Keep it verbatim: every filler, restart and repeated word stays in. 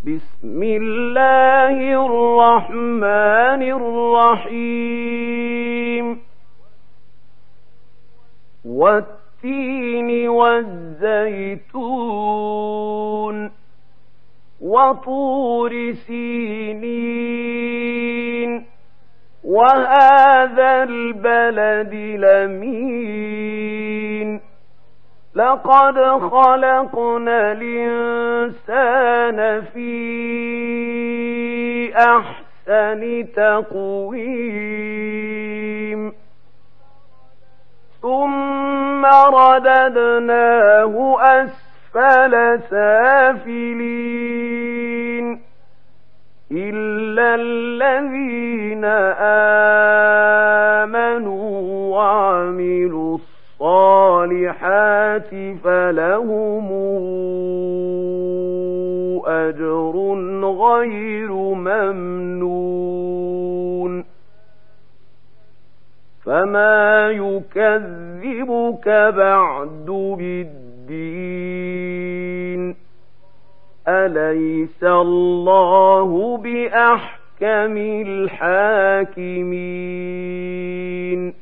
بسم الله الرحمن الرحيم والتين والزيتون وطور سينين وهذا البلد الأمين لقد خلقنا الإنسان في أحسن تقويم ثم رددناه أسفل سافلين إلا الذين آمنوا وعملوا الصالحات فلهم أجر غير ممنون فما يكذبك بعد بالدين أليس الله بأحكم الحاكمين